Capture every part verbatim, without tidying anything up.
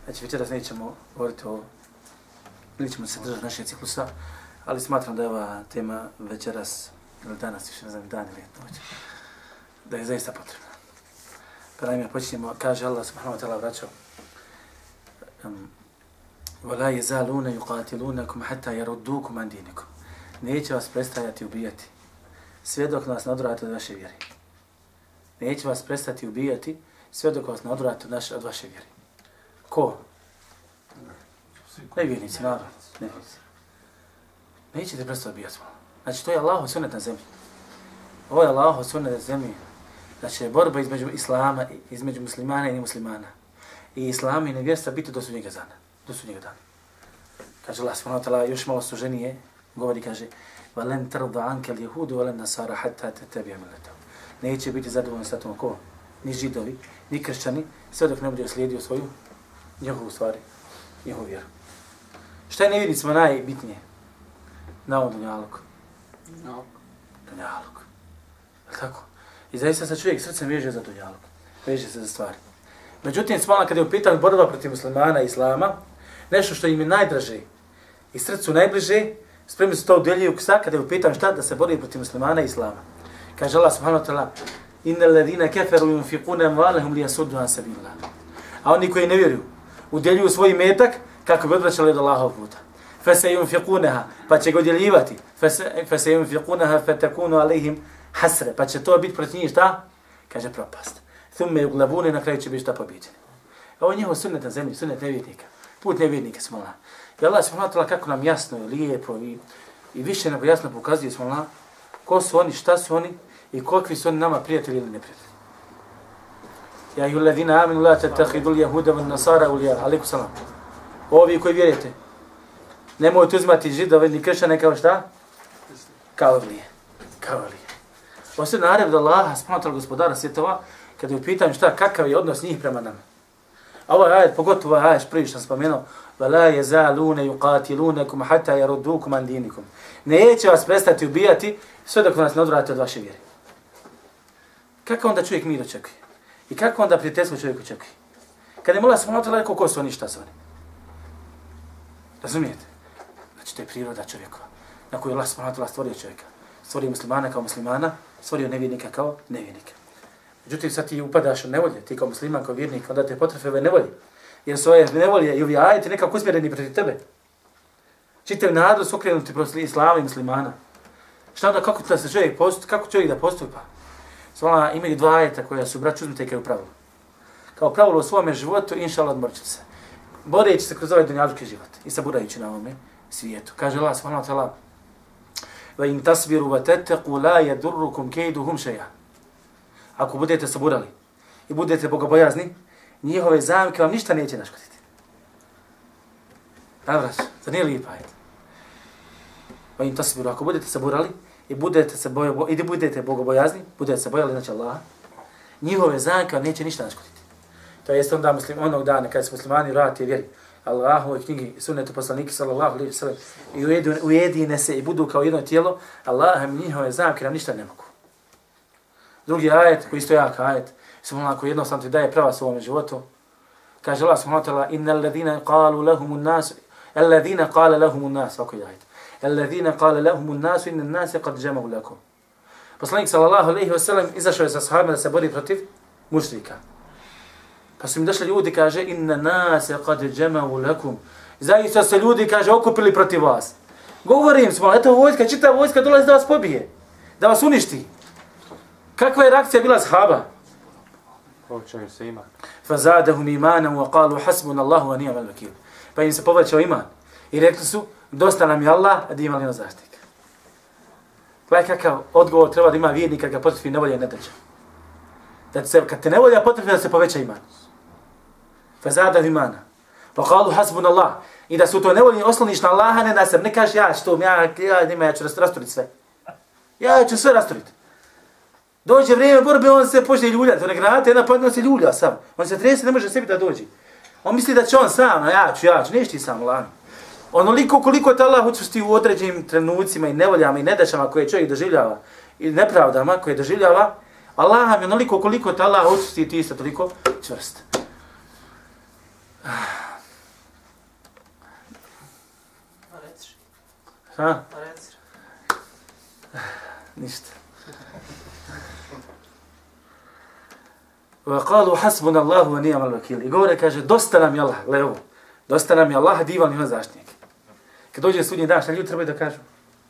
Znači večeras nećemo govoriti o, ili ćemo se držati našeg ciklusa, ali smatram da je ova tema večeras, ili danas, više ne znam, dan ili noć, da je zaista potrebna. Pa naime, počinjemo, kaže Allah subhanahu wa ta'ala vraćao, وَلَا يَزَالُونَ يُقَاتِلُونَكُمْ حَتَّى يَرُدُّوكُمْ عَنْ دِينِكُمْ. Neće vas prestajati ubijati, sve dok nas ne odvratite od vaše vjere. Neće vas prestati ubijati, sve dok vas ne odvratite od, od vaše vjere. Ko? Nevjernici, naravno. Nevjernici. Nećete prestati ubijati. Znači, to je Allahov sunnet na zemlji. Ovo je Allahov sunnet na zemlji. Znači, je borba između islama, između muslimana i nemuslimana. I islama i nevjerstva biti do sudnjega dana. Do sudnjega dana. Kaže Allah subhanahu wa ta'ala, još malo suženije, govori, kaže, وَلَنْ تَرْضَ عَنْكَ الْيَهُودُ وَلَنْ نَصَارَ حَتَّى تَتَّبِعَ مِلَّتَهُمْ. Neće biti zadovoljni sa tom ko? Ni židovi, ni kršćani, sve dok ne bude slijedio svoju njihovu stvari, njihovu vjeru. Šta je nevjernicima najbitnije? Na ovom dunjaluku. No. Dunjaluk. Je li tako? I zaista se čovjek srcem veže za dunjaluk. Veže se za stvari. Međutim, smalno kada je u pitanju borba protiv muslimana i islama, nešto što im je najdraže i srcu najbliže, spremni su to udjeljuju ksa kada je u pitanju šta da se bori protiv muslimana i islama. Kaže Allah subhanahu wa ta'ala, inna alladhina kafaru yunfiquna amwalahum liyasuddu an sabilillah. A oni koji ne vjeruju, udjeljuju svoj metak kako bi odvraćali od Allahovog puta. Fasayunfiqunaha, pa će ga udjeljivati. Fasayunfiqunaha fatakunu alayhim hasra, pa će to biti protiv njih šta? Kaže propast. Thumma yughlabuna, na kraju će biti šta pobijeđeni. Ovo je njihov sunnet na zemlji, sunnet nevjernika. Put nevjernika smo Allah. I Allah subhanahu wa ta'ala kako nam jasno i lijepo i, i više nego jasno pokazuje smo Allah ko su oni, šta su oni i koliki su oni nama prijatelji ili neprijatelji. Ja i uladina aminu la tatakhidu l-jahuda van nasara ulija. Alaikum salam. Ovi koji vjerujete, nemojte uzimati židove ni kršćane kao šta? Kao vlije. Kao vlije. Ovo se narev da Allah, subhanahu gospodara svjetova, kada je u pitanju šta, kakav je odnos njih prema nama. A ovaj ajet, pogotovo ovaj ajet prvi što sam spomenuo, وَلَا يَزَالُونَ يُقَاتِلُونَكُمْ حَتَّى يَرُدُّوكُمْ عَنْ دِينِكُمْ. Neće vas prestati ubijati sve dok nas ne odvratite od vaše vjere. Kako onda čovjek mir očekuje? I kako onda prijateljstvo čovjek očekuje? Kad je Allah subhanahu wa ta'ala rekao ko su oni, šta su oni? Razumijete? Znači to je priroda čovjekova. Na koju Allah subhanahu wa ta'ala stvorio čovjeka. Stvorio muslimana kao muslimana, stvorio nevjernika kao nevjernika. Međutim, sad ti upadaš u nevolje, ti kao musliman, kao vjernik, onda te potrefe ove nevolje. Jer su ove nevolje i ovi ajeti nekako usmjereni protiv tebe. Čitav narod su okrenuti protiv islama i muslimana. Šta onda, kako da se čovjek postupa, kako čovjek da postupa? Svala imaju dva ajeta koja su, braći, uzmite kao pravilo. Kao pravilo u svome životu, inša Allah, odmorit se. Boreći se kroz ovaj dunjalučki život i saburajući na ovome svijetu. Kaže Allah, subhanahu wa ta'ala, وَإِنْ تَصْبِرُوا وَتَتَّقُوا لَا يَدُرُّكُمْ كَيْدُهُمْ شَيْئًا. Ako budete saburali i budete bogobojazni, njihove zamke vam ništa neće naškoditi. Navraš, za nije lijep ajet. وَإِنْ تَصْبِرُوا, ako budete saburali i budete se bojo, i budete bogobojazni, budete se bojali, znači Allah, njihove zamke vam neće ništa naškoditi. To jest onda muslim, onog dana kada se muslimani vrati vjeri Allahovoj knjigi i sunnetu poslanika sallallahu alejhi ve sellem i ujedine se i budu kao jedno tijelo, Allah im njihove zamke nam ništa ne mogu. Drugi ajet, koji isto jak ajet, samo ako jednostavno ti daje prava svome životu, kaže Allah subhanahu wa ta'ala, inna alladhina qalu lahum an-nas, alladhina qala lahum an-nas, ovako je ajet. Alladhina qala lahum an-nas inna an-nasa qad jama'u lakum. Poslanik sallallahu alejhi ve sellem izašao je sa sahabima da se bori protiv mušrika. Pa su im došli ljudi, kaže, inna nase qad jama'u lakum. Zaista se ljudi, kaže, okupili protiv vas. Govorim smo, eto vojska, čita vojska dolazi da vas pobije, da vas uništi. Kakva je reakcija bila sahaba? Povećaju se iman. Fazadahum imanan wa qalu hasbunallahu wa ni'mal wakeel. Pa im se povećao iman i rekli su, dosta nam je Allah, a da imali na zaštitnika. Gledaj kakav odgovor treba da ima vjernik kad ga potrefi nevolja i nedaća. Da se, kad te nevolja potrefi da se poveća iman. Fazadahum imana. Wa qalu hasbunallah. I da su to nevolji osloniš na Allaha, ne na sebe. Ne kažeš ja ću to, ja, ja, nima, ja ću rasturiti sve. Ja ću sve rasturiti. Dođe vrijeme borbe, on se počne ljuljati. One granate, jedna padne, on se ljulja sam. On se trese, ne može sebi da dođe. On misli da će on sam, a ja ću, ja ću, neš ti sam, lani. Onoliko koliko te Allah učusti u određenim trenucima i nevoljama i nedaćama koje čovjek doživljava i nepravdama koje doživljava, Allah mi onoliko koliko te Allah učusti ti isto toliko čvrst. Ha? Ništa. وَقَالُوا حَسْبُنَ اللَّهُ وَنِيَمَ الْوَكِيلِ. I govore, kaže, dosta nam je Allah, levo, dosta nam je Allah, divan ima zaštitnik. Kad dođe sudnji dan, šta ljudi trebaju da kažu?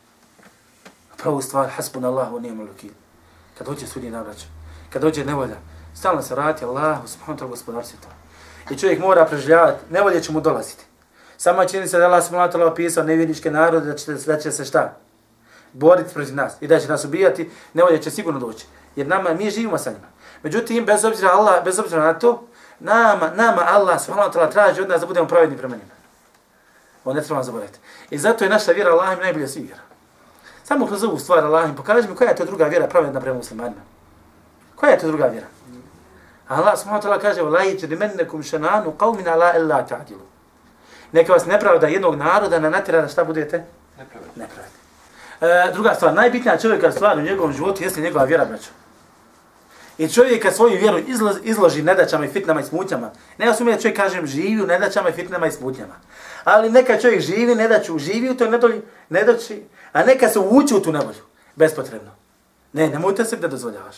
Pravu stvar, حَسْبُنَ اللَّهُ وَنِيَمَ الْوَكِيلِ. Kad dođe sudnji dan, braćo, kad dođe nevolja, stalno se vrati Allahu, subhanahu wa ta'ala, gospodar svjetova. I čovjek mora preživljavati, nevolje će mu dolaziti. Sama činjenica da Allah subhanahu wa ta'ala opisao nevjerničke narode, da će, da će se šta? Boriti protiv nas i da će nas ubijati, nevolje će sigurno doći. Jer nama, mi živimo sa njima. Međutim, bez obzira, Allah, bez obzira na to, nama, nama Allah subhanahu wa ta'ala traži od nas da budemo pravedni prema njima. On ne trebamo zaboraviti. I zato je naša vjera Allahim najbolja svih vjera. Samo kroz ovu stvar Allahim, pokaži mi koja je to druga vjera pravedna prema muslimanima. Koja je to druga vjera? Allah subhanahu wa ta'ala kaže: "La yajrimannakum shana'anu qawmin ala alla ta'dilu." Neka vas nepravda jednog naroda na natjera da šta budete? Nepravedni. Nepravedni. E, druga stvar, najbitnija čovjeka stvar u njegovom životu jeste njegova vjera, braćo. I čovjek kad svoju vjeru izloži, izloži nedaćama i fitnama i smutnjama, ne osumije da čovjek, kažem, živi u nedaćama i fitnama i smutnjama. Ali neka čovjek živi nedaću, živi u toj nedolji, nedaći, a neka se uvuče u tu nevolju, bespotrebno. Ne, nemojte se da dozvoljavaš.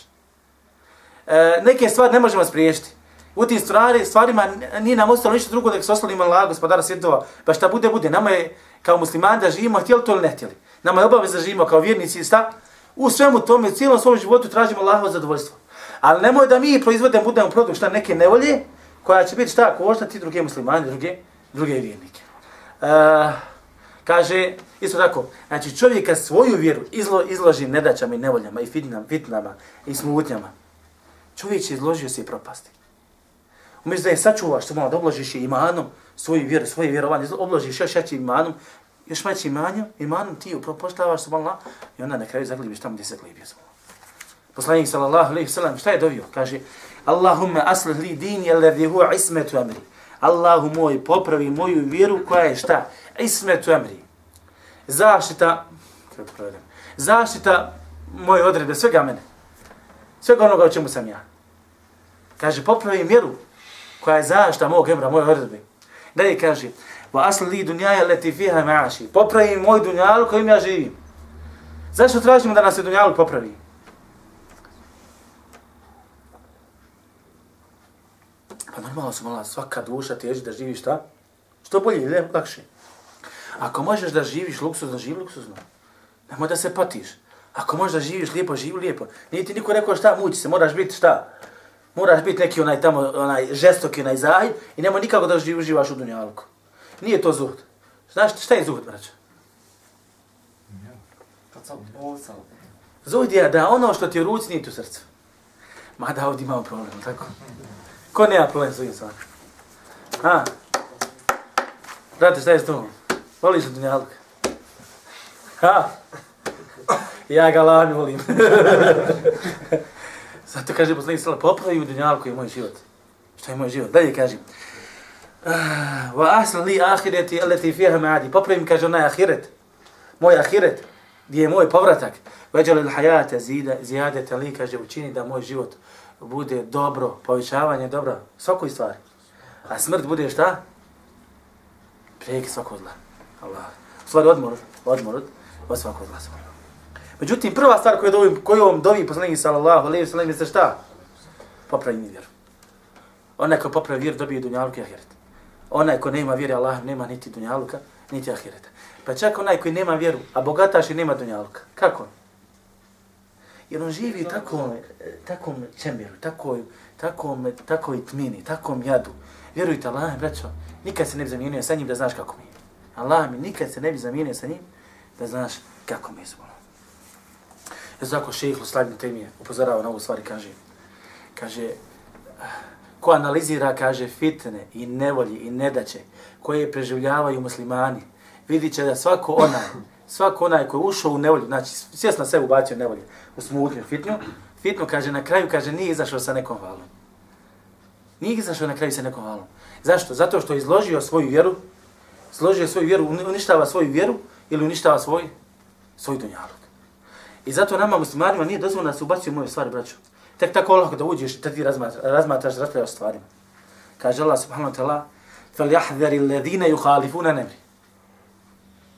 E, neke stvari ne možemo spriješiti. U tim stvari, stvarima nije nam ostalo ništa drugo da se oslonimo na Allah, gospodara svjetova, pa šta bude, bude. Nama je kao muslimani da živimo, htjeli to ili ne htjeli. Nama je obaveza da živimo kao vjernici i šta? U svemu tome, u cijelom svom životu tražimo Allahovo zadovoljstvo. Ali nemoj da mi proizvodimo, budemo produkt šta neke nevolje, koja će biti šta koštati druge muslimane, druge, druge vjernike. Uh, kaže, isto tako, znači čovjeka svoju vjeru izlo, izloži nedaćama i nevoljama i fitnama, fitnama i smutnjama, čovjek će izložio se i propasti. Umjesto da je sačuvaš, što malo da obložiš imanom svoju vjeru, svoje vjerovanje, obložiš još jači imanom, još maći imanom, imanom ti upropoštavaš subhanallah i onda na kraju zaglibiš tamo gdje se glibio subhanallah. Poslanik sallallahu alejhi ve sellem šta je dovio? Kaže: "Allahumma aslih li dini alladhi huwa ismatu amri." Allahu moj, popravi moju vjeru koja je šta? Ismetu amri. Zaštita, kako provedem, zaštita moje odredbe, svega mene. Svega onoga o čemu sam ja. Kaže, popravi vjeru koja je zaštita mog emra, moje odredbe. Dalje kaže: "Wa asli li dunjaja allati fiha ma'ashi." Popravi moj dunjalu kojim ja živim. Zašto tražimo da nas se dunjalu popravi? Pa normalno su mala, svaka duša teži da živiš šta? Što bolje ili lakše. Ako možeš da živiš luksuzno, živi luksuzno. Nemoj da se patiš. Ako možeš da živiš lijepo, živi lijepo. Nije ti niko rekao šta, muči se, moraš biti šta? Moraš biti neki onaj tamo, onaj žestoki, onaj zahid i nemoj nikako da živ, uživaš u dunjalku. Nije to zuhd. Znaš šta je zuhd, braćo? Zuhd je da ono što ti u ruci nije tu srcu. Mada ovdje imamo problem, tako? Ko nema problem s ovim stvarima? Ha? Brate, šta je s tom? Voliš dunjaluk? Ha? Ja ga lami volim. Zato kaže poslanik sallallahu alejhi ve sellem, popravi u dunjalku je moj život. Šta je moj život? Dalje kaže: "Wa asli li ahireti allati fiha ma'adi." Popravim, kaže, onaj ahiret. Moj ahiret, gdje je moj povratak. Veđal il hajata zijadete li, kaže, učini da moj život bude dobro, povećavanje dobra, svakoj stvari. A smrt bude šta? Prijeki svakog zla. Allah. U stvari odmor, odmor od svakog zla. Međutim, prva stvar koju, dovi, koju ovom dovi poslanik sallallahu alejhi ve sellem je šta? Popravi mi vjeru. Onaj ko popravi vjeru dobije dunjaluk i ahiret. Onaj ko nema vjere Allah nema niti dunjaluka, niti ahireta. Pa čak onaj koji nema vjeru, a bogataš i nema dunjaluka. Kako? Jer on živi u takvom, takvom čemberu, takvom, takvom, takoj tmini, takvom jadu. Vjerujte Allah, braćo, nikad se ne bi zamijenio sa njim da znaš kako mi je. Allah mi nikad se ne bi zamijenio sa njim da znaš kako mi je zbog. Ja zako šejh Islam ibn Tejmije upozorava na ovu stvari, kaže, kaže, ko analizira, kaže, fitne i nevolje i nedaće koje preživljavaju muslimani, vidit će da svako onaj, svako onaj koji je ušao u nevolju, znači svjesno sebe ubacio nevolje, u smutnju, fitnju, fitnu, kaže, na kraju, kaže, nije izašao sa nekom valom. Nije izašao na kraju sa nekom valom. Zašto? Zato što je izložio svoju vjeru, izložio svoju vjeru, uništava svoju vjeru ili uništava svoj, svoj dunjaluk. I zato nama muslimanima nije dozvoljeno da se ubacuju moje stvari, braćo. Tek tako lako da uđeš i da ti razmatraš, razmatraš, raspravljaš stvarima. Kaže Allah subhanahu wa ta'ala: "Falyahdhari alladhina yukhalifuna an amri."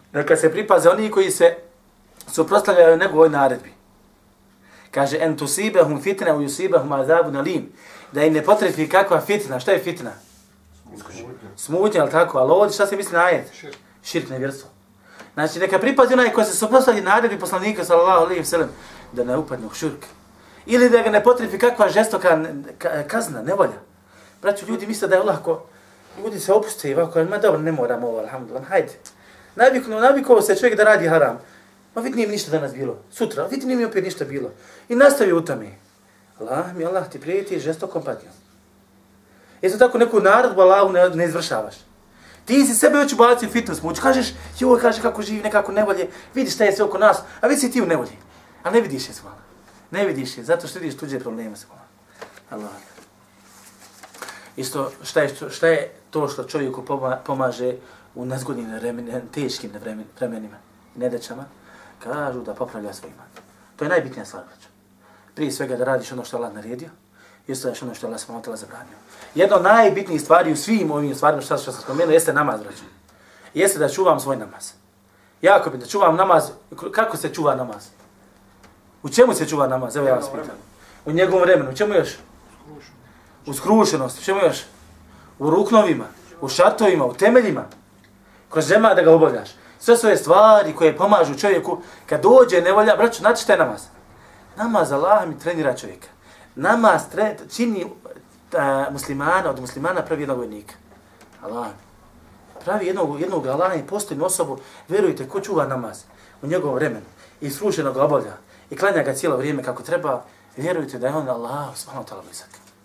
Neka se pripaze oni koji se suprotstavljaju njegovoj naredbi. Kaže, en tusibahum fitna u yusibahum azabun alim. Da im ne potrefi kakva fitna. Šta je fitna? Smutnja, ali tako? Ali ovdje šta se misli na ajet? Širk. Širk, nevjerstvo. Znači, neka pripazi onaj koji se suprotstavlja naredbi poslanika, sallallahu alejhi ve sellem, da ne upadne u širk. Ili da ga ne potrefi kakva žestoka kazna, nevolja. Braću, ljudi misle da je lako. Ljudi se opuste i ovako, ma dobro, ne moramo ovo, alhamdulillah, hajde. Navikno, navikao se čovjek da radi haram. Ma vidi nije mi ništa danas bilo. Sutra, vidi nije mi opet ništa bilo. I nastavi u tome. Allah mi, Allah ti prijeti žestokom patnjom. Isto tako neku naredbu Allahu ne, ne izvršavaš. Ti si sebe već ubacio u fitness muć. Kažeš, joj, kaže kako živi nekako nevolje. Vidiš šta je sve oko nas, a vidi si ti u nevolji. A ne vidiš je svala. Ne vidiš je, zato što vidiš tuđe probleme svala. Allah. Isto, šta je, šta je to što čovjeku pomaže u nezgodnim vremenima, teškim vremenima i nedaćama? Kažu da popravlja svoj iman. To je najbitnija stvar. Prije svega da radiš ono što Allah naredio i ostaviš ono što Allah subhanahu wa ta'ala zabranio. Jedno od najbitnijih stvari u svim ovim stvarima što sam spomenuo jeste namaz, braćo. Jeste da čuvam svoj namaz. Jako bitno, da čuvam namaz. Kako se čuva namaz? U čemu se čuva namaz? Evo ja vas pitam. U njegovom vremenu. U čemu još? U skrušenosti. U čemu još? U ruknovima, u šatovima, u temeljima. Kroz džema da ga obavljaš. Sve svoje stvari koje pomažu čovjeku kad dođe nevolja, braćo, znači šta je namaz? Namaz Allah mi trenira čovjeka. Namaz tre, čini a, muslimana, od muslimana pravi jednog vojnika. Allah. Pravi jednog, jednog Allah i postojnu osobu, vjerujte, ko čuva namaz u njegovom vremenu i slušeno ga obavlja i klanja ga cijelo vrijeme kako treba, vjerujte da je on Allah subhanahu wa ta'ala blizak.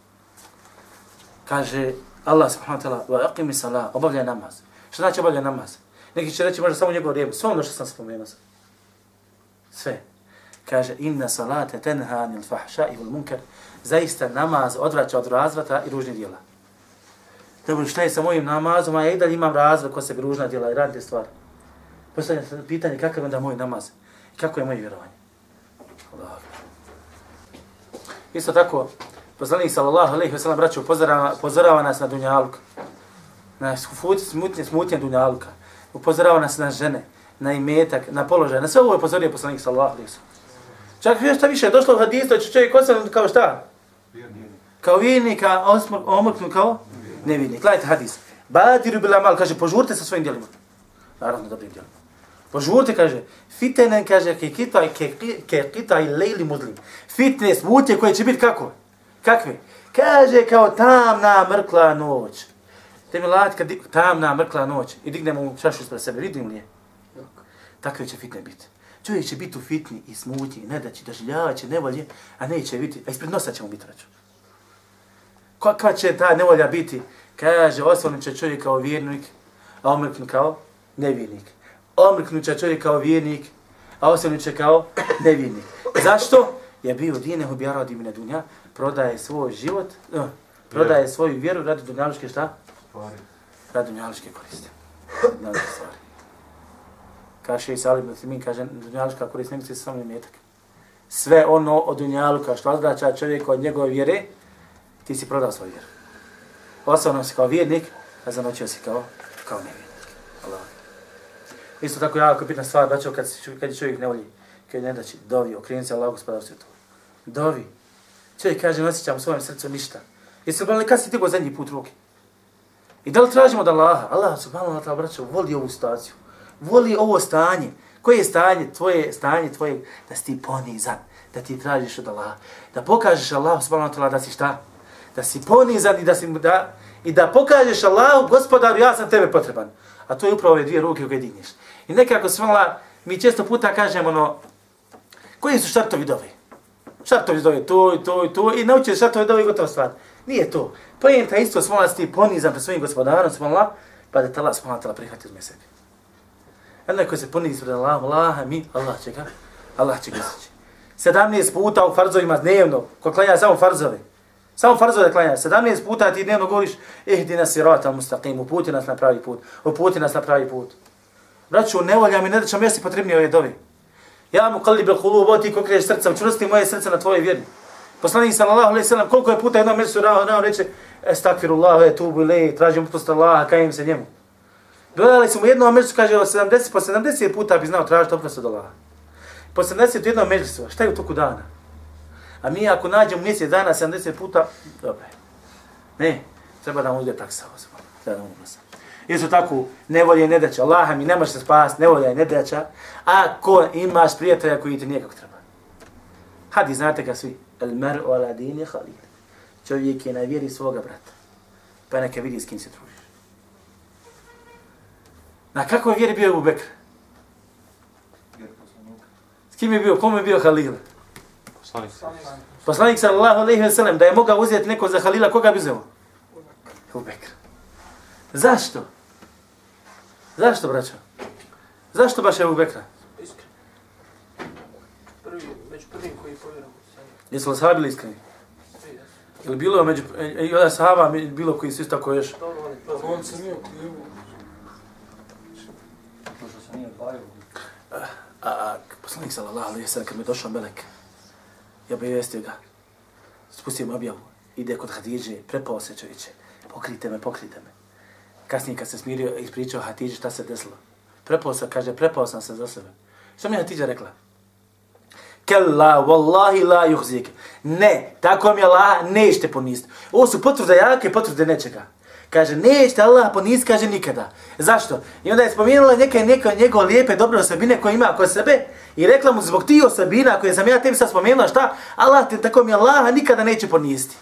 Kaže Allah subhanahu wa ta'ala, wa aqimi salah, obavljaj namaz. Što znači obavljaj namaz? Neki će reći možda samo njegovo vrijeme, sve ono što sam spomenuo. Sve. Kaže, inna salate tenha anil fahša i munkar. Zaista namaz odvraća od razvrata i ružnih djela. Dobro, šta je sa mojim namazom, a ja i dalje imam razvrat ko sebi ružna djela i radite stvari. Postavljam se pitanje kakav je onda moj namaz i kako je moje vjerovanje. Allah. Isto tako, poslanik sallallahu alejhi ve sellem braćo upozorava, upozorava nas na dunjaluk. Na smutnje, smutnje dunjaluka. Upozorava nas na žene, na imetak, na položaj. Na sve ovo je upozorio poslanik sallallahu alejhi ve sellem. Čak još šta više, došlo u hadisu da će čovjek ostati kao šta? Kao vjernik, a omrknut kao nevjernik. Gledajte hadis. Badiru bil amal, kaže, požurite sa svojim djelima. Naravno, dobrim djelima. Požurite, kaže, fitenen, kaže, ke kita, ke, ke kita i lejli mudlim. Fitne, smutnje koje će biti kako? Kakve? Kaže, kao tamna mrkla noć. Te mi lati, kad tamna mrkla noć i dignemo u čašu ispred sebe, vidim li je? Takve će fitne biti. Čovjek će biti u fitni i smutnji, ne da će doživljavati će nevolje, a neće biti, a ispred nosa ćemo biti račun. Kakva će ta nevolja biti? Kaže, osvrnut će čovjek kao vjernik, a omrknut kao nevjernik. Omrknut će čovjek kao vjernik, a osvrnut će kao nevjernik. Zašto? Je bio dinehu bi aradi mine dunja, prodaje svoj život, uh, prodaje svoju vjeru radi dunjaluške šta? Radi dunjaluške koriste. Dunjaluške stvari. Kaže i Salim Muslimin, kaže, dunjaluška korist ne misli se samo imetak. Sve ono od dunjaluka što odvraća čovjeka od njegove vjere, ti si prodao svoju vjeru. Osobno si kao vjernik, a zanočio si kao, kao nevjernik. Allah. Isto tako jako bitna stvar, braćo, kad, kad je čovjek ne voli, kad ne daći, dovi, okreni se Allah gospodar svijetu. Dovi. Čovjek kaže, ne osjećam u svojem srcu ništa. Jesi li gledali kad si tigo zadnji put ruke? I da li tražimo od Allaha? Allah subhanahu wa ta'ala, braćo, voli ovu situaciju. Voli ovo stanje. Koje je stanje? Tvoje stanje tvoje da si ti ponizan, da ti tražiš od Allaha. Da pokažeš Allahu subhanahu wa ta'ala da si šta? Da si ponizan i da, si, da, i da pokažeš Allahu, gospodaru, ja sam tebe potreban. A to je upravo ove dvije ruke koje digneš. I nekako svala, mi često puta kažemo ono, koji su šartovi dove? Šartovi dove, to i to i to, i naučiš šartovi dove i gotova stvar. Nije to. Pojenta isto svala si ti ponizan pred svojim gospodarom, svala, pa da te Allah subhanahu wa ta'ala prihvati uzme sebi. Jedno koji se ponizi pred Allahom, Allah mi, Allah će ga, Allah će ga izreći. sedamnaest puta u farzovima dnevno, ko klanja samo farzove. Samo farzove da klanja. sedamnaest puta ti dnevno govoriš, ihdina sirata mustaqim, uputi nas na pravi put, uputi nas na pravi put. Braću, nevolja mi ne da ćemo jesti potrebnije ove dovi. Ja mu kalli bil hulubo, ti ko kreješ srca, učvrsti moje srce na tvoje vjeri. Poslanik sallallahu alejhi ve sellem koliko je puta jednom mjesecu rao, rao reče, estakfirullah, etubu ilejhi, tražim oprost Allaha, kajem se njemu. Gledali smo u jednom međusu, kaže, sedamdeset, po sedamdeset puta bi znao tražiti oprost od Allaha. Po sedamdeset u jednom međusu, šta je u toku dana? A mi ako nađemo mjesec dana sedamdeset puta, dobro. Ne, treba da vam uzde praksa. Treba da vam uzde. Isto tako, nevolje i nedaća. Allaha mi ne može se spasti, nevolja i nedaća, ako imaš prijatelja koji ti nije kako treba. Hadi, znate ga svi. El mer'u ala dini khalil. Čovjek je na vjeri svoga brata. Pa neka vidi s kim se družiš. Na kakvoj vjeri bio Ebu Bekr? S kim je bio? Komu je bio Halil? Poslanik. Poslanik sallallahu alejhi ve sellem, da je mogao uzeti neko za Halila, koga bi uzeo? Ebu Bekr. Zašto? Zašto, braćo? Zašto baš Ebu Bekra? Iskreno. Prvi, među prvim koji povjeruju. Jesu li sahabi bili iskreni? Ili bilo među, i od sahaba bilo koji su isto tako još? On se nije uključio. Možda se nije odvajao. A, a poslanik sallallahu alejhi ve sellem, kad mi je došao melek, ja obavijestio ga, spustio mu objavu, ide kod Hatidže, prepao se čovječe, pokrite me, pokrite me. Kasnije kad se smirio, ispričao Hatidži šta se desilo. Prepao se, kaže, prepao sam se za sebe. Što mi je Hatidža rekla? Kalla, wallahi la yuhzik. Ne, tako mi Allah nećete poniziti. Ovo su potvrde jake, potvrde nečega. Kaže, nećete Allah poniziti, kaže nikada. Zašto? I onda je spomenula neke, neke njegove lijepe, dobre osobine koje ima kod sebe i rekla mu zbog tih osobina koje sam ja tebi sad spomenula, šta? Allah te, tako mi Allah nikada neće poniziti.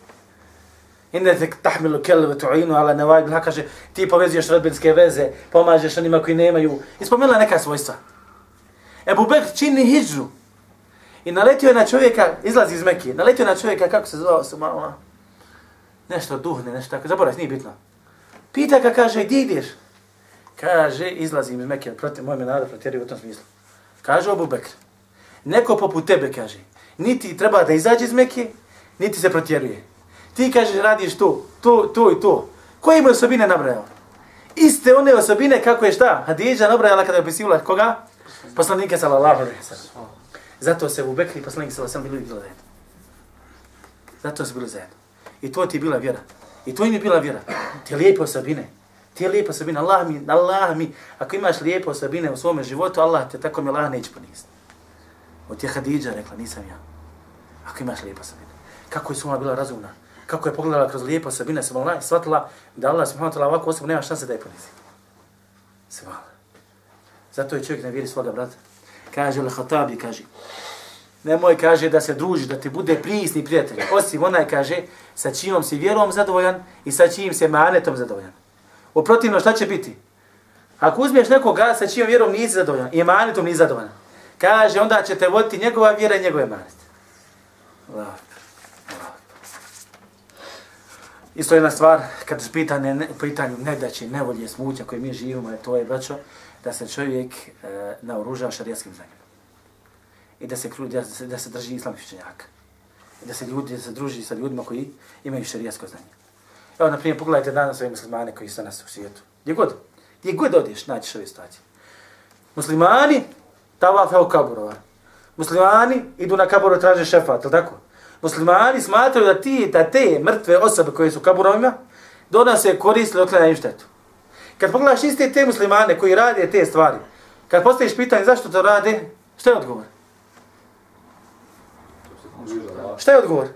Inne te tahmilu kelve tu'inu ala nevajbil, kaže, ti povezuješ rodbinske veze, pomažeš onima koji nemaju. I spomenula neka svojstva. Ebu Bekr čini hidžu. I naletio je na čovjeka, izlazi iz Mekije, naletio je na čovjeka, kako se zvao, se malo, nešto duhne, nešto tako, zaboravim, nije bitno. Pita ga, kaže, gdje ideš? Kaže, izlazim iz Mekije, protiv, moj me nada protjerio u tom smislu. Kaže Ebu Bekr, neko poput tebe, kaže, niti treba da izađe iz Mekije, niti se protjeruje. Ti, kaže, radiš tu, tu, tu i tu. Koje mu osobine nabrajao? Iste one osobine kako je šta? Hadidža nabrajala kada je opisivala koga? Poslanike sallallahu alejhi ve sellem. Zato se Ebu Bekr i poslanik sallallahu alejhi ve sellem bili zajedno. Zato su bili zajedno. I to ti je bila vjera. I to im je bila vjera. Te lijepe osobine. Te lijepe osobine. Allah mi, Allah mi, ako imaš lijepe osobine u svome životu, Allah te tako mi Allah neće poniziti. Od je Hadidža rekla, nisam ja. Ako imaš lijepe osobine. Kako je suma bila razumna. Kako je pogledala kroz lijepe osobine, se Allah shvatila da Allah subhanahu wa ta'ala ovako osobu nema šanse da je ponizi. Svala. Zato je čovjek na vjeri svoga brata. Kaže Al-Hatabi, kaže, nemoj, kaže, da se druži, da ti bude prisni prijatelj. Osim onaj, kaže, sa čijom si vjerom zadovoljan i sa čijim si manetom zadovoljan. Uprotivno, šta će biti? Ako uzmiješ nekoga sa čijom vjerom nisi zadovoljan i manetom nisi zadovoljan, kaže, onda će te voditi njegova vjera i njegove manet. Allah. Isto jedna stvar, kad su pitanje, ne, pitanju nedaće, nevolje, smuća koje mi živimo, to je, braćo, da se čovjek e, naoruža šarijatskim znanjem. I da se, da se, da se drži islamskih učenjaka. I da se, ljudi, da se druži sa ljudima koji imaju šarijatsko znanje. Evo, na primjer, pogledajte danas ove muslimane koji su danas u svijetu. Gdje god, gdje god odješ, naćiš ove situacije. Muslimani tavafe u kaburova. Muslimani idu na kaburu, traže šefat, je li tako? Muslimani smatraju da ti, da te mrtve osobe koje su u kaburovima, donose korist ili otklanjaju štetu. Kad pogledaš iste te muslimane koji rade te stvari, kad postaviš pitanje zašto to rade, šta je odgovor? Šta je odgovor?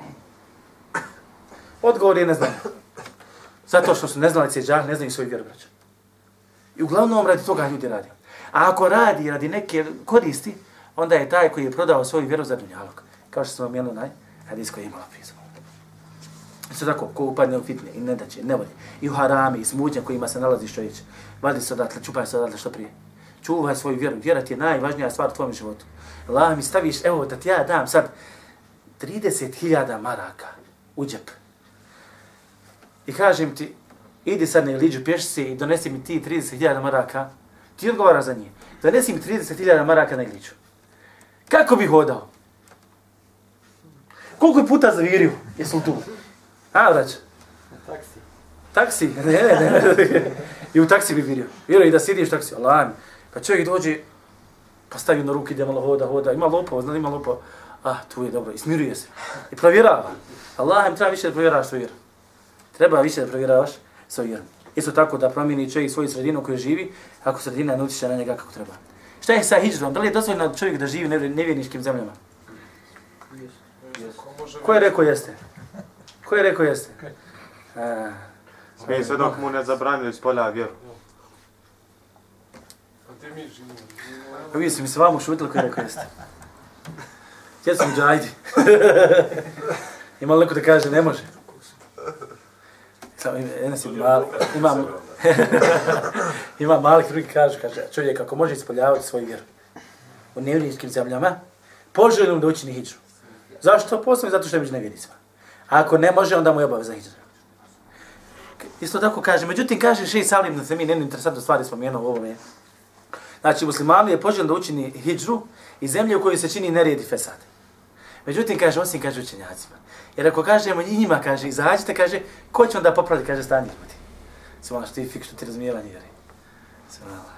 Odgovor je ne znam. Zato što su neznalice i džahili, ne znaju svoju vjeru, braća. I uglavnom radi toga ljudi radi. A ako radi radi neke koristi, onda je taj koji je prodao svoju vjeru za dunjalog. Kao što smo imali onaj hadis koji je imala pismo. Isto tako, ko upadne u fitne i nedaće, nevolje, i u harami, i smuđa kojima se nalazi čovječ, vadi se odatle, čupaj se odatle što prije. Čuvaj svoju vjeru. Vjera ti je najvažnija stvar u tvojom životu. Allah mi staviš, evo da ti ja dam sad trideset hiljada maraka u džep. I kažem ti, idi sad na Iliđu pješice i donesi mi ti trideset hiljada maraka. Ti odgovara za nje. Donesi mi trideset hiljada maraka na Iliđu. Kako bi hodao? Koliko je puta zavirio? Jesu tu? A, vrać? Taksi. Taksi? Ne, ne, ne. I u taksi bi virio. Vjeruj da sjediš u taksi. Allah mi. Kad čovjek dođe, pa stavi na ruki gdje malo hoda, hoda. Ima lopova, zna ima lopova. Ah, tu je dobro. I smiruje se. I provjerava. Allah mi treba više da provjeravaš svoju vjeru. Treba više da provjeravaš svoju vjeru. Isto tako da promijeni čovjek svoju sredinu u kojoj živi, ako sredina ne utječe na njega kako treba. Šta je sa hidžrom? Da li je dozvoljeno čovjek da živi u nevjerničkim zemljama? Ko je rekao jeste? Ko je rekao jeste? A, Smije sve dok mu ne zabranili s polja vjeru. vi su mi se vam ušutili ko je rekao jeste. Gdje su muđajdi? Ima li neko da kaže ne može? Enes je mali, imam, ima mali drugi kaže, kaže, čovjek ako može ispoljavati svoju vjeru u nevjerničkim zemljama, poželjno da učini hidžu. Zašto? Posebno zato što je među nevjernicima. A ako ne može, onda mu je obaveza hidža. Isto tako kaže, međutim kaže Šejh Salim da se mi jednu interesantnu stvari spomenuo u ovome. Znači, muslimanu je poželjno da učini hidžu iz zemlje u kojoj se čini nerijed i fesad. Međutim, kaže, osim kaže učenjacima. Jer ako kažemo njima, kaže, izađite, kaže, ko će onda popraviti, kaže, stanje ljudi. Sve što ti fik, što ti razumijevanje, vjeri. Sve Allah.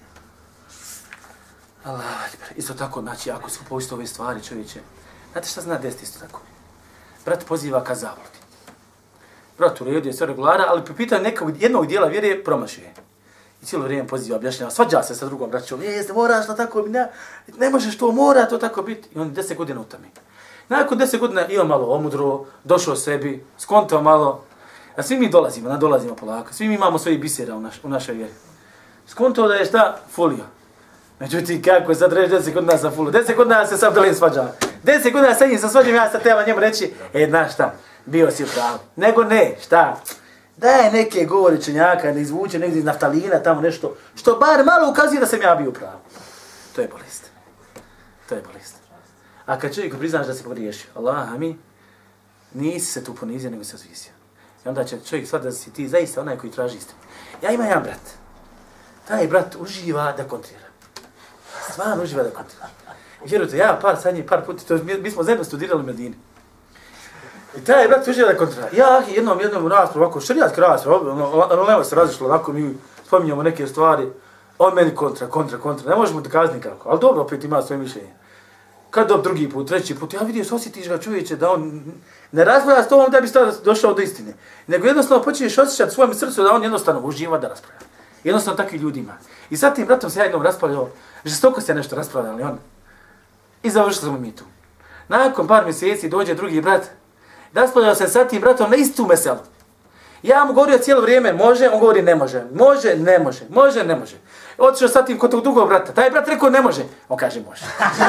Allah, isto tako, znači, ako se povište ove stvari, čovječe, znate šta zna desiti isto tako? Brat poziva ka zabludi. Brat u redu je sve regulara, ali po pitanju nekog jednog dijela vjere promašuje. I cijelo vrijeme poziva, objašnjava, svađa se sa drugom braćom, jeste, moraš to tako, ne, ne možeš to, mora to tako biti. I on deset godina u tome. Nakon deset godina i on malo omudro, došao sebi, skontao malo. A svi mi dolazimo, nadolazimo polako, svi mi imamo svoje bisera u, naš, u našoj vjeri. Skontao da je šta? Folio. Međutim, kako je sad reći deset godina sa fulio? Deset godina se sad dolim svađava. Deset godina sa njim sa svađam, ja sad treba njemu reći, e, znaš šta, bio si u pravu. Nego ne, šta? Daje neke govori čenjaka, ne izvuče negdje iz naftalina, tamo nešto, što bar malo ukazuje da sam ja bio u pravu. To je bolest. To je bolest. A kad čovjek priznaš da se pogriješio, Allah, amin, nisi se tu ponizio, nego se uzvisio. I onda će čovjek shvatiti da si ti zaista onaj koji traži istinu. Ja imam jedan brat. Taj brat uživa da kontrira. Stvarno uživa da kontrira. I vjerujte, ja par sadnji, par puti, to mi, mi smo zajedno studirali u Medini. I taj brat uživa da kontrira. Ja jednom, jednom raspravu, ovako, šarijatski raspravu, ono, nema se razišlo, ovako mi spominjamo neke stvari, on meni kontra, kontra, kontra, ne možemo dokazati nikako, ali dobro, opet ima svoje mišljenje. Kad dob drugi put, treći put, ja vidio, osjetiš ga čovječe da on ne raspravlja s tobom da bi došao do istine. Nego jednostavno počneš osjećati svojom srcu da on jednostavno uživa da raspravlja. Jednostavno takvi ljudi ima. I sad tim bratom se ja jednom raspravljao, žestoko se nešto raspravljali on. I završili smo mi tu. Nakon par mjeseci dođe drugi brat, raspravljao se sa tim bratom na istu meselu. Ja mu govorio cijelo vrijeme, može, on govori ne može, može, ne može, može, ne može. Otišao sa tim kod tog drugog brata, taj brat rekao ne može, on kaže može.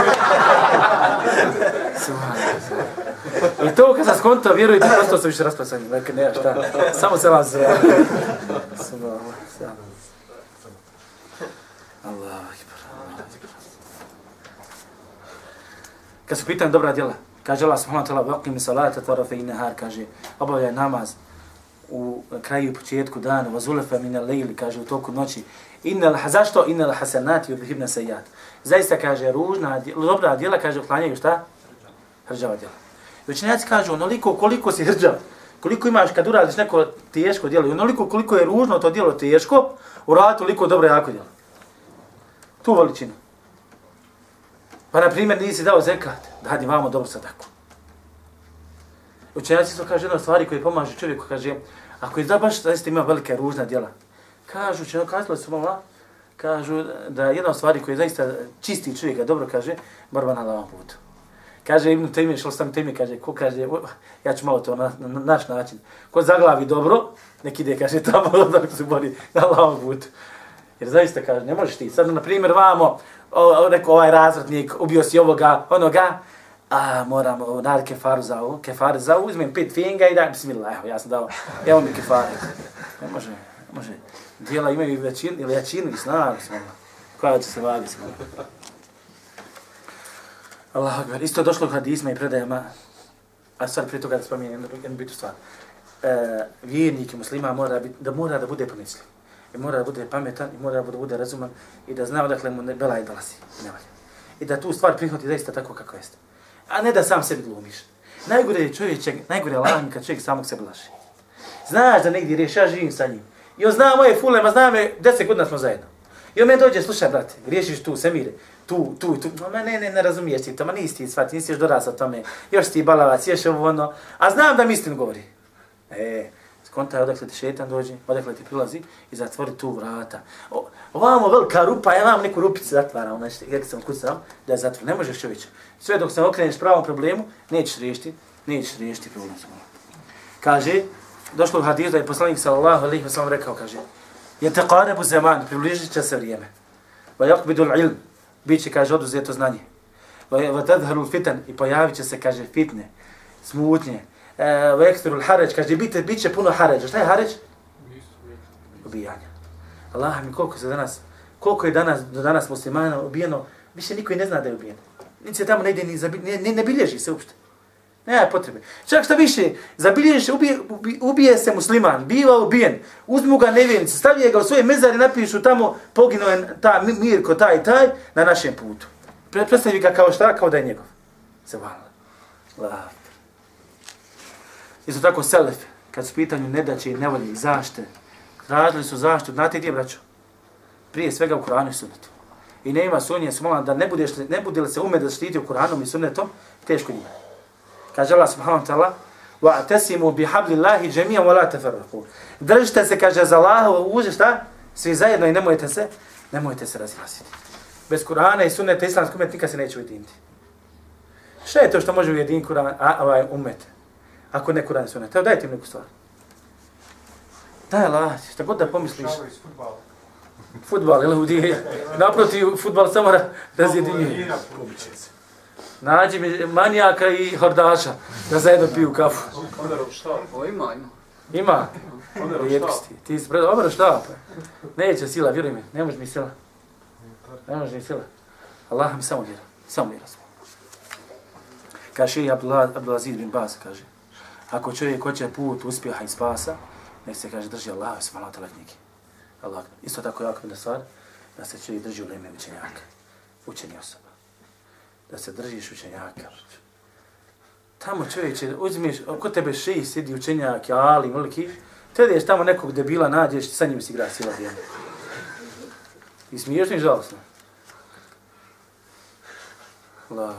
I to kad sam skontao, vjerujte, prosto sam više raspravio sa njim, dakle, nema šta, samo se vam zove. Allah, kad su pitanje dobra djela, kaže Allah subhanahu wa ta'ala, vaqimi salata tarafe i nehar, kaže, obavljaj namaz u kraju i početku dana, vazulefa min al-lejli, kaže, u toku noći. Innal, zašto? Innal hasanati yudhibna sayyiat. Zaista, kaže, ružna, dobra djela, kaže, uklanjaju šta? Hrđava djela. I učenjaci kažu, onoliko koliko si hrđav, koliko imaš kad uradiš neko teško djelo, i onoliko koliko je ružno to djelo teško, uradi toliko dobro jako djelo. Tu veličinu. Pa, na primjer, nisi dao zekat, dadi vamo dobro sadaku. Učenjaci to kaže jedna od stvari koje pomaže čovjeku, kaže, ako je da baš zaista ima velike ružna djela, kažu, učenjaci kazali su malo, kažu da jedna od stvari koje zaista čisti čovjeka, dobro kaže, borba na Allahovom putu. Kaže Ibn Taymije, šel sam Taymije, kaže, ko kaže, ja ću malo to na, na, na naš način, ko zaglavi dobro, nek ide, kaže, tamo da se bori na Allahovom putu. Jer zaista kaže, ne možeš ti, sad na primjer vamo, o, neko ovaj razrednik, ubio si ovoga, onoga, a moram nar kefaru za ovo, kefaru za ovo, uzmem pet finga i daj, bismillah, evo, ja sam dao, evo mi kefaru. Ne može, ne može. Dijela imaju većinu, ili jačinu i snagu, smala. Koja će se vagi, smala. Allah akbar. Isto je došlo u hadisma i predajama, a sad prije toga da spominjem jednu bitu stvar. E, vjernik i muslima mora bit, da mora da bude pomisliv. I mora da bude pametan, i mora da bude razuman, i da zna odakle mu bela i dolazi. I da tu stvar prihvati zaista tako kako jeste. A ne da sam sebi glumiš. Najgore je čovječeg, najgore je lažan kad čovjek samog sebe laži. Znaš da negdje riješ, ja živim sa njim. I on zna moje fule, ma zna me, deset godina smo zajedno. I on me dođe, slušaj brate, riješiš tu, Semire, tu, tu, tu. Ma ne, ne, ne razumiješ ti to, ma nisi ti shvati, nisi još dorasao tome. Još ti balavac, još ovo ono. A znam da mi istinu govori. E, skontaj odakle ti šetan dođe, odakle ti prilazi i zatvori tu vrata. O, ovamo velika rupa, ja vam neku rupicu zatvara, onaj što ja sam kucam da je zatvor. Ne možeš čovječe. Sve dok se okreneš pravom problemu, nećeš riješiti, nećeš riješiti problem. Kaže, došlo u hadisu da je poslanik sallallahu alejhi ve sellem rekao, kaže: "Yataqarabu zaman", približit će se vrijeme. "Wa yaqbidu al-ilm", biće, kaže, oduzeto znanje. "Wa tadhharu al-fitan", i pojavit će se, kaže, fitne, smutnje. "Wa yakthiru al-haraj", kaže, bite biće puno haradža. Šta je haradž? Ubijanje. Allah mi koliko se danas, koliko je danas do danas muslimana ubijeno, više niko i ne zna da je ubijen. Niti se tamo ne ide ni zabilježi, ne, ne bilježi se uopšte. Nema potrebe. Čak šta više, zabilježi, ubije, ubije se musliman, biva ubijen, uzmu ga nevjernici, stavije ga u svoje mezare, napišu tamo poginuo je ta Mirko, taj i taj, na našem putu. Predstavi ga kao šta, kao da je njegov. Subhanallah. Isto tako selef, kad su pitanju nedaće i nevolje i zašte, tražili su zaštitu, znate gdje, braćo? Prije svega u Kur'anu i Sunnetu. I nema sumnje, smolan, da ne budeš, ne bude li se ume da štiti u Kur'anom i Sunnetom, teško njima. Kaže Allah subhanahu wa ta'ala: "Wa'tasimu bihablillahi jami'an wa la tafarraqu." Držite se, kaže, za Allaha uže šta? Svi zajedno i nemojte se, nemojte se razilaziti. Bez Kur'ana i Sunneta islamski umet nikad se neće ujediniti. Šta je to što može ujediniti Kur'an, a ovaj umet? Ako ne Kur'an i Sunnet. Evo dajte mi neku stvar. Daj Allah, šta god da pomisliš. Fudbal, ili udije. Naprotiv, fudbal samo razjedinjuje. Nađi mi manijaka i hordaša da zajedno piju kafu. O, ima, ima. Ima? Rijetkosti. Ti si predao, obro šta? Neće sila, vjeruj mi, ne može mi sila. Ne može mi sila. Allah mi samo vjera, samo vjera smo. Kaže Abdulaziz bin Baz, kaže, ako čovjek hoće put uspjeha i spasa, nek se, kaže, drži Allah i subhanahu wa ta'ala knjige. Allah. Isto tako je jako jedna stvar, da se čovjek drži u leme učenjaka, učeni osoba. Da se držiš učenjaka. Tamo čovječe, uzmiš, oko tebe šeji sidi učenjak, ali, veliki, te ideš tamo nekog debila nađeš, sa njim si igra cijela vrijeme. I smiješ mi žalostno. Allah.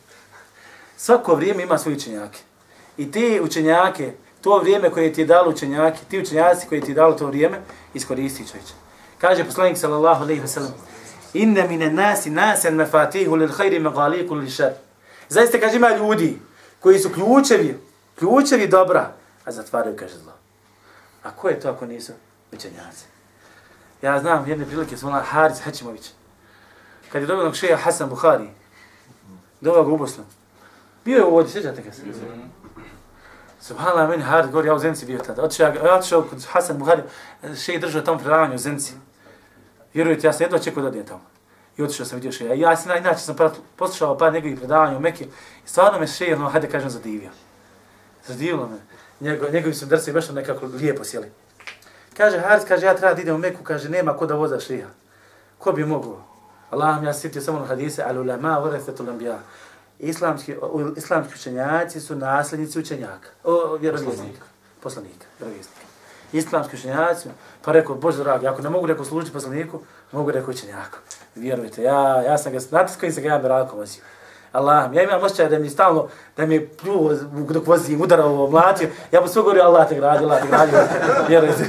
Svako vrijeme ima svoje učenjake. I ti učenjake, to vrijeme koje ti je dalo učenjake, ti učenjaci koji ti je dalo to vrijeme, iskoristi čovječe. Kaže poslanik sallallahu alejhi ve sellem: "Inna minan nasi nasan mafatihu lil khairi maghaliqu lil shar." Zaista, kaže, ima ljudi koji su ključevi, ključevi dobra, a zatvaraju, kaže, zlo. A ko je to ako nisu učenjaci? Ja znam jedne prilike zvona Haris Hačimović. Kad je dobio šeha Hasan Buhari, doveo ga u Bosnu. Bio je u vodi, sjećate ga se? Subhanallah, meni Haris govori, ja u Zenci bio tada. Ja otišao kod Hasan Buhari, šeha držao tamo predavanje u Zenci. Vjerujte, ja sam jedva čekao da odijem tamo. I otišao sam vidio šeha. Ja sam, inače sam poslušao par njegovih predavanja u Mekke i stvarno me šeha, no, hajde kažem, zadivio. Zadivilo me. Njego, njegovi su drse baš nekako lijepo sjeli. Kaže Haris, kaže, ja treba da idem u Meku, kaže, nema ko da voza šeha. Ko bi mogao? Allah mi ja sjetio samo na hadise, al ulama warathatul anbiya. Islamski, islamski učenjaci su nasljednici učenjaka. O, vjerovjesnika, poslanika, vjerovjesnika. Islamski učenjaci, pa rekao, Bože dragi, ako ne mogu rekao služiti poslaniku, mogu rekao učenjaku. Vjerujte, ja, ja sam ga, znate s kojim sam ga ja mirakom vozio. Allah, ja imam osjećaj da mi stalno, da mi je pljuo dok vozim, udarao, mlatio, ja bi sve govorio, Allah te gradio, Allah te gradio, vjerujte.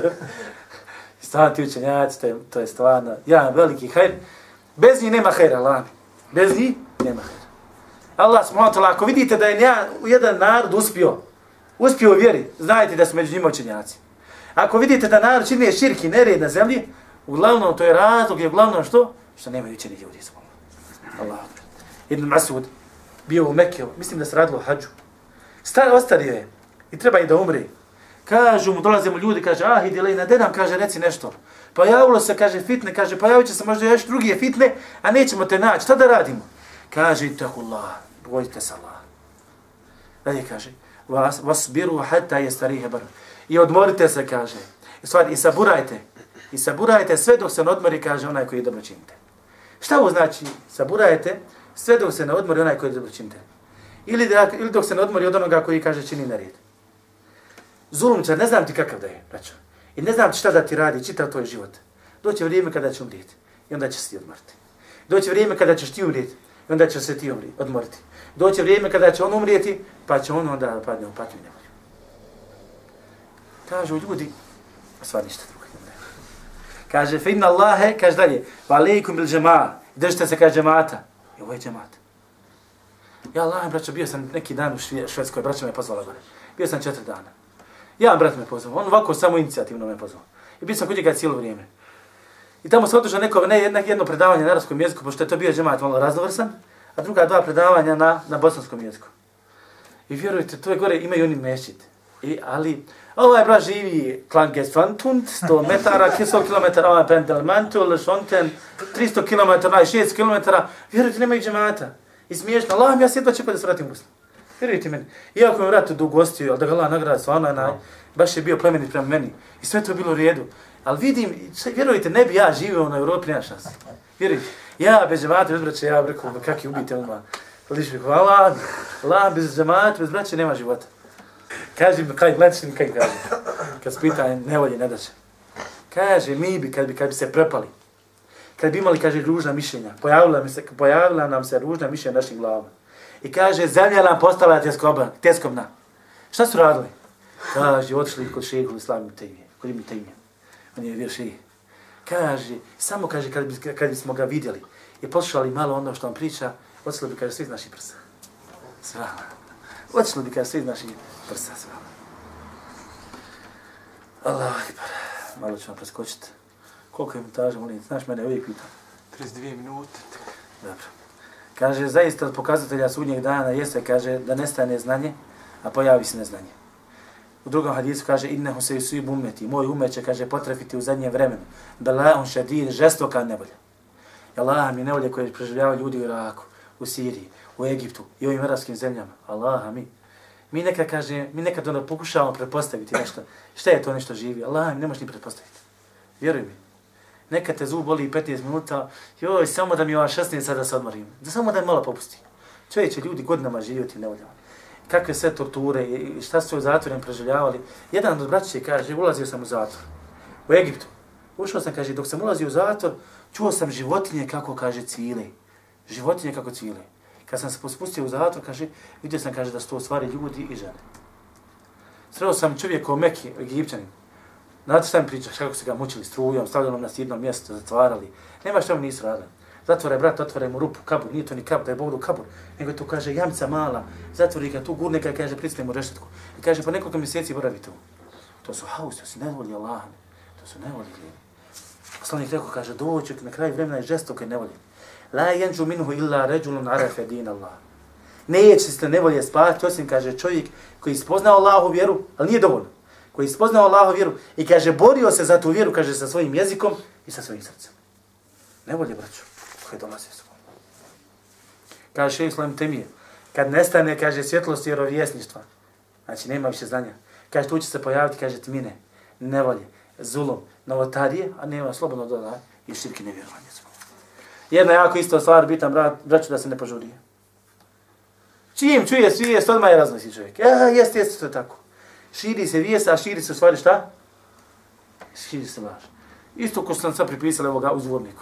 Stvarno ti učenjaci, to je, to je stvarno, ja veliki hajr. Bez njih nema hajra, Allah. Bez njih nema hajra. Allah subhanahu wa ta'ala, ako vidite da je jedan narod uspio, uspio u vjeri, znajte da su među njima učenjaci. Ako vidite da narod čini širki, nered na zemlji, uglavnom to je razlog, je uglavnom što? Što nemaju učeni ljudi. Allah. Ibn Mas'ud bio u Mekke, mislim da se radilo o hađu. Star, ostario je i treba i da umri. Kažu mu, dolaze mu ljudi, kaže, ah, idi lejna, de nam, kaže, reci nešto. Pojavilo se, kaže, fitne, kaže, pojavit će se možda još drugi fitne, a nećemo te naći, šta da radimo? Kaže, ittaqullah, bojite se Allah. Dalje kaže, wasbiru hatta yastariha bar. I odmorite se, kaže. I stvari, i saburajte. I saburajte sve dok se ne odmori, kaže onaj koji dobro činite. Šta ovo znači? Saburajte sve dok se ne odmori onaj koji dobro činite. Ili, da, ili dok se ne odmori od onoga koji kaže čini nered. Zulumčar, ne znam ti kakav da je, braćo. I ne znam ti šta da ti radi, čitav tvoj život. Doće vrijeme kada će umrijeti i onda će se ti odmoriti. Doće vrijeme kada ćeš ti umrijeti i onda će se ti umri, odmoriti. Doće vrijeme kada će on umrijeti, pa će on onda padne u patnju nevolju. Kažu ljudi, sva ništa drugo. Kaže, fa inna Allahe, kaže dalje, va alejkum bil džema'a, držite se kaže džemata. I ovo je džemat. Ja, Allah, braćo, bio sam neki dan u Švedskoj, braćo me pozvala gore. Bio sam četiri dana. Ja, brat me pozvao, on ovako samo inicijativno me pozvao. I bio sam kod njega cijelo vrijeme. I tamo se održao neko, ne, jedno, jedno predavanje na arapskom jeziku, pošto je to bio džemat malo razdovrsan, a druga dva predavanja na, na bosanskom jeziku. I vjerujte, to je gore, imaju oni mešćit. I, ali, ovaj brat živi Klangesfantund, sto metara, sto kilometara, ovaj Pendelmantul, Šonten, tristo kilometara, šest kilometara, vjerujte, nema i džemata. I smiješno, Allah mi ja sjedva čekao da se vratim u Bosnu. Vjerujte meni. Iako me vrat u ugostio, ali da ga Allah nagrada stvarno, no. baš je bio plemenit prema meni. I sve to je bilo u redu. Ali vidim, vjerujte, ne bi ja živio na Europi, nema šanse. Vjerujte, ja bez džemata, bez braće, ja bih rekao, kak je ubite odmah. Liš bih, Allah, Allah, bez džemata, bez braće nema života. Kaži mi, kaj gledaš mi, kaj kaže. Kad se pita, nevolje, ne daće. Kaže, mi bi, kad bi, kad bi se prepali, kad bi imali, kaže, ružna mišljenja, pojavila, mi se, pojavila nam se ružna mišljenja naših glava. I kaže, zemlja nam postala tjeskoba, tjeskobna. Šta su radili? Kaže, otišli kod šehu Islam ibn Tejmije, kod ibn Tejmije. On je bio šejh. Kaže, samo kaže, kad, bi, kad bismo ga vidjeli i poslušali malo ono što on priča, otišli bi, kaže, svi iz naših prsa. Svrala. Otišli bi, kaže, svi iz naših prsa. Svrala. Allah, malo ću vam preskočiti. Koliko je minutaža, molim, znaš mene, uvijek pitam. trideset dvije minute. Dobro. Kaže, zaista od pokazatelja sudnjeg dana jeste, kaže, da nestane znanje, a pojavi se neznanje. U drugom hadisu kaže, innehu se yusibu ummeti, moj umet će, kaže, potrefiti u zadnjem vremenu. Bela'un šadid, žestoka nevolja. I Allah mi nevolje koje preživljavaju ljudi u Iraku, u Siriji, u Egiptu i u ovim arapskim zemljama. Allah mi. Mi nekad, kaže, mi nekad ono pokušavamo pretpostaviti nešto. Šta je to nešto živi? Allah mi ne možeš ni pretpostaviti. Vjeruj mi. Nekad te zub boli petnaest minuta, joj, samo da mi ova šesnaest sada se odmorim. Da samo da mi malo popusti. Čovječe, ljudi godinama živjeti nevoljama. Kakve sve torture i šta su u zatvorima preživljavali. Jedan od braća kaže, ulazio sam u zatvor. U Egiptu. Ušao sam, kaže, dok sam ulazio u zatvor, čuo sam životinje kako, kaže, cvile. Životinje kako cvile. Kad sam se spustio u zatvor, kaže, vidio sam, kaže, da su to u stvari ljudi i žene. Sreo sam čovjeka u Meki, Egipćanin. Znate šta mi pričaš, kako se ga mučili strujom, stavljali na jedno mjesto, zatvarali. Nema što mi nisu radili. Zatvore, brat, otvore mu rupu, kabur, nije to ni kabur, da je Bog u kabur. Nego to kaže jamca mala, zatvori ga tu, gurne ga, kaže, pricne mu rešetku. I kaže, po nekoliko mjeseci boravi tu. To su haus, to su nevolje Allah, to su nevolje ljudi. Poslanik rekao, kaže, doći na kraj vremena je žestoke nevolje. La yanju minhu illa rajulun arafa din Allah. Neće se nevolje spasti, osim, kaže, čovjek koji spoznao Allahu vjeru, ali nije dovoljno. Koji spoznao Allahu vjeru i kaže, borio se za tu vjeru, kaže, sa svojim jezikom i sa svojim srcem. Nevolje, braću, koje dolaze s ovom. Kaže šejh Islam Temije, kad nestane, kaže, svjetlost vjerovjesništva, znači nema više znanja, kaže, tu će se pojaviti, kaže, tmine, nevolje, zulum, novotarije, a nema slobodno doda i širki nevjerovanje. Jedna jako isto stvar, bitan brat, braću, da se ne požurije. Čim čuje svijest, odmah je raznosi čovjek. Ja, jest, jest, to je tako. Širi se vijest, a širi se u stvari šta? Širi se laž. Isto ko sam sad pripisali ovoga u zvorniku.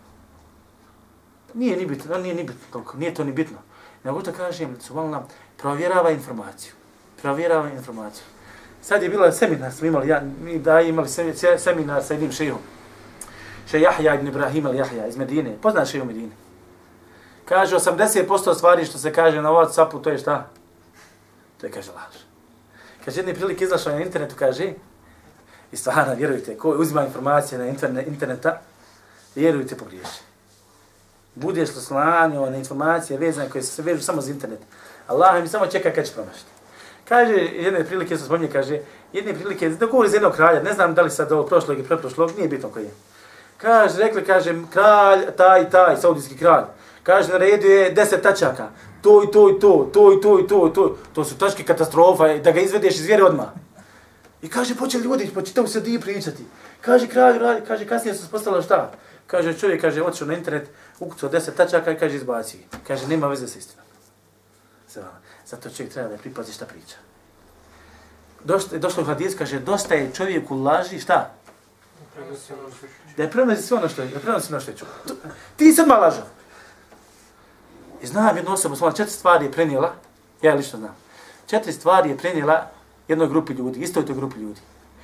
Nije ni bitno, nije ni bitno toliko, nije to ni bitno. Nego to kažem, subhanallah, provjerava informaciju. Provjerava informaciju. Sad je bilo seminar, smo imali, ja, mi da imali seminar sa jednim šejhom. Šejh Jahja ibn Ibrahim al-Jahja iz Medine. Poznaš šejh u Medine? Kaže, osamdeset posto stvari što se kaže na WhatsAppu, to je šta? To je, kaže, laž. Kaže, jedne prilike izašao na internetu, kaže, i stvarno, vjerujte, ko uzima informacije na interne, interneta, vjerujte, pogriješi. Budeš li slanio na informacije vezane koje se vežu samo za internet. Allah mi samo čeka kad će promašiti. Kaže, jedne prilike se spominje, kaže, jedne prilike, da govori za jednog kralja, ne znam da li sad ovo prošlog i preprošlog, nije bitno koji je. Kaže, rekli, kaže, kralj, taj, taj, saudijski kralj. Kaže, na redu je deset tačaka. To i to i to, to i to i to i to. To su tačke katastrofa, da ga izvedeš iz vjere odmah. I kaže, počeli ljudi, počitavu se di pričati. Kaže, kralj, kaže, kasnije se postavilo šta? Kaže, čovjek, kaže, otišao na internet, ukucao deset tačaka i kaže, izbaci. Kaže, nema veze sa istinom. Zato čovjek treba da pripazi šta priča. Došlo, došlo u hadis, kaže, dosta je čovjeku laži, šta? Da je prenosi sve ono što je, da prenosi ono što je čuo. Ti sad malo lažao. I znam jednu osobu, svala, četiri stvari je prenijela, ja lično znam, četiri stvari je prenijela jednoj grupi ljudi, istoj toj grupi ljudi.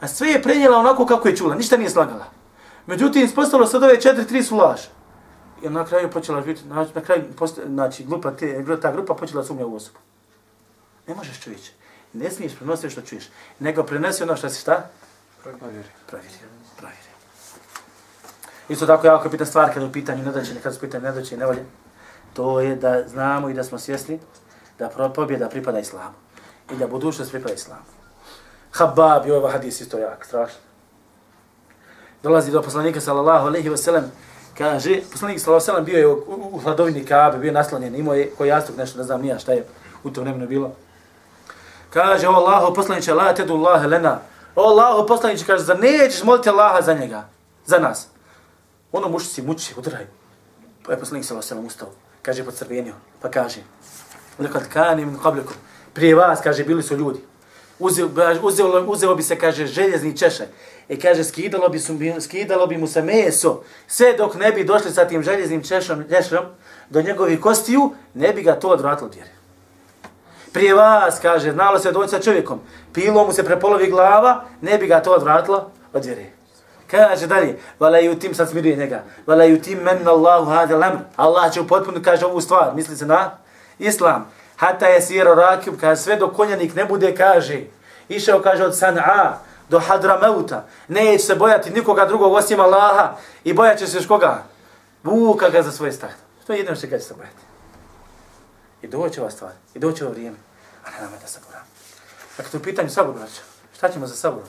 A sve je prenijela onako kako je čula, ništa nije slagala. Međutim, ispostavilo se od ove četiri, tri su laž. I na kraju počela biti, na kraju, znači, grupa te, ta grupa počela sumnja u osobu. Ne možeš čovječe. Ne smiješ prenositi što čuješ. Nego prenesi ono što si šta? Provjeri. Provjeri. Provjeri. Isto tako jako je pitna stvar kada je u pitanju nedaće, kada su u pitanju nedaće i nevolje. To je da znamo i da smo svjesni da pobjeda pripada islamu. I da budućnost pripada islamu. Habab i ovaj hadis isto jak, strašno. Dolazi do poslanika sallallahu alejhi ve sellem, kaže, poslanik sallallahu alejhi ve sellem bio je u, u, u hladovini Kabe, bio je naslonjen, imao je koji jastuk nešto, ne znam nija šta je u to vremenu bilo. Kaže, o Allahu poslaniče, la tedu Allahe lena. O Allahu poslaniče, kaže, zar nećeš moliti Allaha za njega, za nas? Ono mušici muči, udraj. Pa je poslanik sallallahu alejhi ve sellem ustao, kaže, podcrvenio, pa kaže, lekad kani min qablikum, prije vas, kaže, bili su ljudi. Uzeo, uzeo, uzeo bi se, kaže, željezni češaj. I kaže, skidalo bi, su, skidalo bi mu se meso, sve dok ne bi došli sa tim željeznim češom, češom do njegovih kostiju, ne bi ga to odvratilo od vjere. Prije vas, kaže, znalo se doći sa čovjekom, pilo mu se prepolovi glava, ne bi ga to odvratilo od vjere. Kaže dalje, vala yutim, sad smiruje njega, vala yutim menna Allahu hada lamr. Allah će upotpuno, kaže, ovu stvar, misli se na islam. Hata je siro rakib, kaže, sve dok konjanik ne bude, kaže, išao, kaže, od San'a do Hadramauta, neće se bojati nikoga drugog osim Allaha i bojat će se još koga? Vuka ga za svoje stahne. To je jedno što će se bojati. I doće ova stvar, i doće ovo vrijeme, a ne nama da saboramo. Dakle, to je pitanje sabor, braća. Šta ćemo za saborom?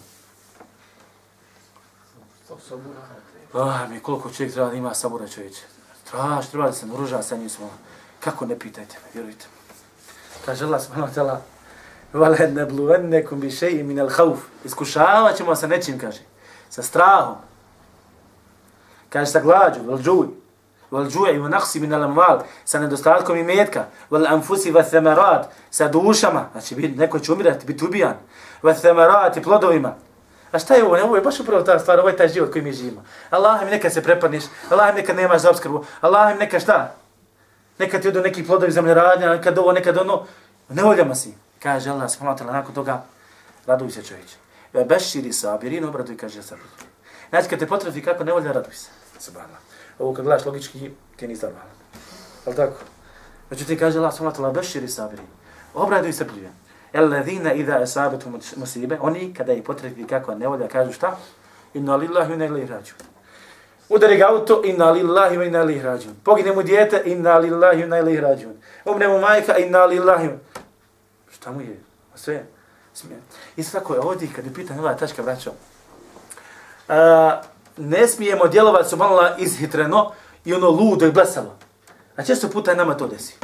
Ah, mi koliko čovjek treba da ima sabora, čovječe. Traž, treba da se naruža sa njim smo. Kako ne pitajte me, vjerujte. Kaže Allah subhanahu wa ta'ala, وَلَنْ نَبْلُوَنَّكُمْ بِشَيْءٍ مِنَ الْخَوْفِ. Iskušavat ćemo sa nečim, kaže. Sa strahom. Kaže sa glađu, وَالْجُوِ وَالْجُوِ وَنَقْسِ مِنَ الْأَمْوَالِ. Sa nedostatkom imetka. وَالْأَنْفُسِ وَالثَّمَرَاتِ. Sa dušama. Znači, neko će umirati, biti ubijan. وَالثَّمَرَاتِ i plodovima. A šta je ovo? Ovo je baš upravo ta stvar, ovo je taj život koji mi živimo. Allah im nekad se prepadniš, Allah im nekad nemaš za obskrbu, Allah im nekad šta? Nekad ti odu neki plodovi zemljeradnja, nekad ovo, nekad ono. Nevoljamo si. Kaže Allah subhanahu wa ta'ala, nakon toga, raduj se čovječe. Ve beširi sabirin, obraduj, kaže sabir. Znači, kad te potrebi kako nevolja, raduj se. Subhanallah. Ovo kad gledaš logički, kaj nisi normalno. Ali tako? Međutim, kaže Allah subhanahu wa ta'ala, beširi sabirin. Obraduj se pljive. Alladhina idha asabetu musibe, oni kada ih potrebi kako nevolja, kažu šta? Inna lillahi wa inna ilaihi rađun. Udari ga auto, inna lillahi wa inna ilaihi rađun. Pogine mu dijete, inna lillahi wa inna ilaihi rađun. Umre mu majka, inna lillahi. Šta mu je? A sve? Smije. Isto tako je ovdje, kad je pitan ova tačka, braćo, a, ne smijemo djelovati subhanallah izhitreno i ono ludo i blesavo. A često puta je nama to desi.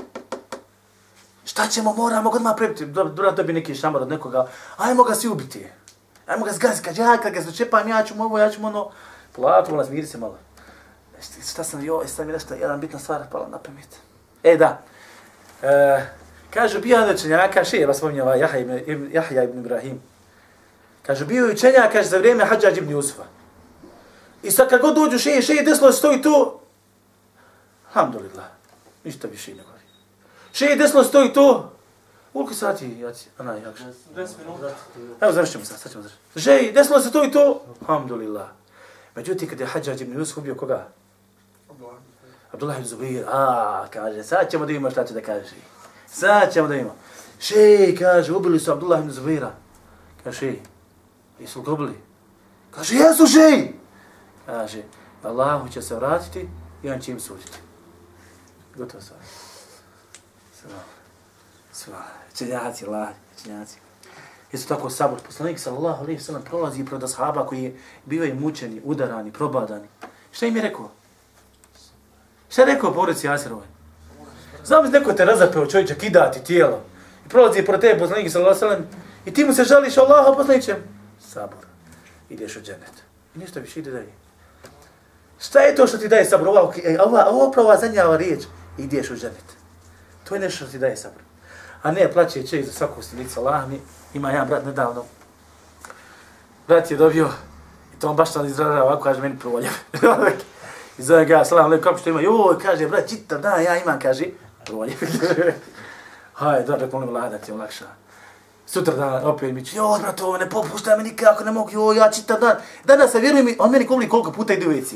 Šta ćemo, moramo odmah prebiti, dobro dobi neki šamar od nekoga, ajmo ga svi ubiti. Ajmo ga zgaziti, kad ja, kad ga začepam, ja ću mu ovo, ja ću mu ono, polako, mola, smiri se malo. Šta sam, joj, sad mi nešto, jedan bitna stvar pala na pamet. E, da. E, kažu, bio je učenjaka, šeje, vas spominjava Jahja ibn, Jahja ibn Ibrahim. Kažu, bio je učenjak, kaže, za vrijeme Hadžadž ibn Jusufa. I sad kad god dođu šeje, šeje desno stoji tu, alhamdulillah, ništa više ne govori. Šeje desno stoji tu, koliko sati, ona je jakša? deset minuta. Evo, završit ćemo sad, sad ćemo završiti. Šeje desno se stoji tu, alhamdulillah. Međutim, kad je Hadžadž ibn Jusuf ubio koga? Abdullah ibn Zubair, a kaže, sad ćemo da imamo šta će da kaže. Sad ćemo da imamo. Šej, kaže, ubili su Abdullah ibn Zubaira. Kaže, šej, jesu ga ubili? Kaže, jesu šej! Kaže, Allahu će se vratiti i on će im suditi. Gotovo stvar. Svala. Svala. Čeljaci, Allah, čeljaci. Isto tako sabor, poslanik sallallahu alejhi ve sellem prolazi pred ashaba koji bivaju mučeni, udarani, probadani. Šta im je rekao? Šta je rekao porodici Jasirovoj? Znam li neko te razapeo čovječa, kida ti tijelo i prolazi pred tebe poslanik sallallahu alejhi ve sellem i ti mu se žališ Allaha poslanićem? Sabor. Ideš u džennet. I ništa više ide dalje. Šta je to što ti daje sabor? Ova, ova, ova prava zadnja riječ. Ideš u džennet. To je nešto što ti daje sabor. A ne plaće čovjek za svaku stilicu. Allah mi ima jedan brat nedavno. Brat je dobio, i to on baš sam izražava ovako, kaže meni provoljev. I zove ga, salam alaikum, kako što ima, joj, kaže, brat, čitav dan, ja imam, kaže, provoljev. Hajde, dobro, molim Allah da ti olakša. Sutra dan opet mi će, joj, brate, ovo ne popuštaj me nikako, ne mogu, joj, ja čitav dan. Danas se vjerujem mi, on meni govori koliko puta ide u ve ce.